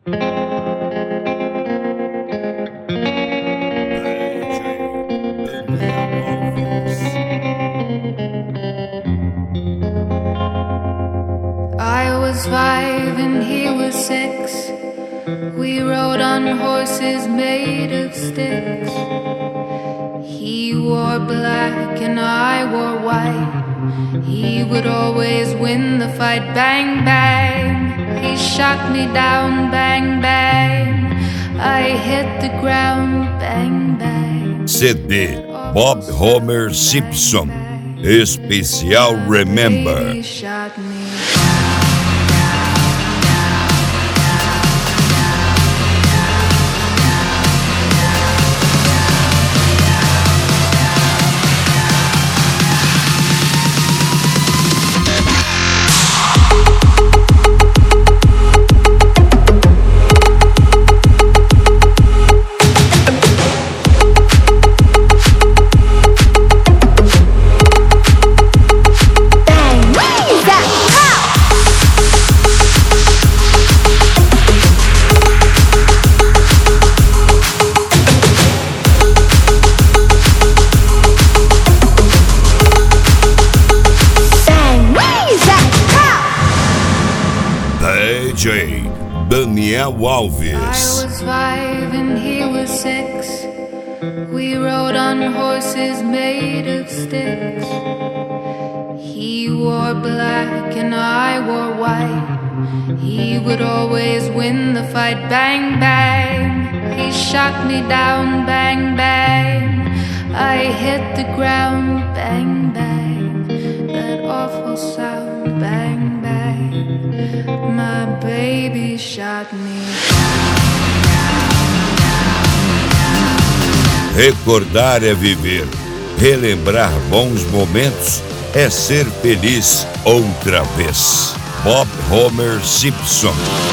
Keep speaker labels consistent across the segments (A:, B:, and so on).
A: I was 5 and he was 6. We rode on horses made of sticks. He wore black and I wore white. He would always win the fight. Bang, bang. He shot me down. Bang, bang. I hit the ground. Bang, bang.
B: CD Bob Homer Simpson Especial Remember.
A: He shot me.
B: DJ Daniel Alves.
A: I was 5 and he was 6. We rode on horses made of sticks. He wore black and I wore white. He would always win the fight. Bang, bang. He shot me down. Bang, bang. I hit the ground. Bang, bang. That awful sound. Bang, bang. My baby shot me.
B: Recordar é viver. Relembrar bons momentos é ser feliz outra vez. Bob Homer Simpson.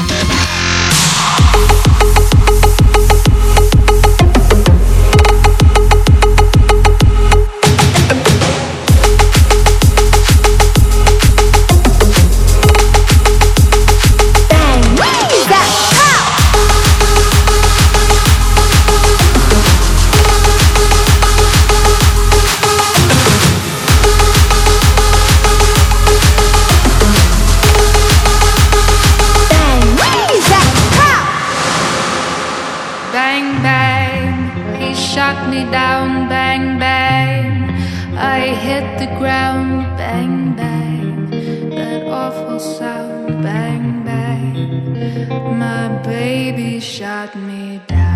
A: Bang, bang, he shot me down. Bang, bang, I hit the ground. Bang, bang, that awful sound. Bang, bang, my baby shot me down.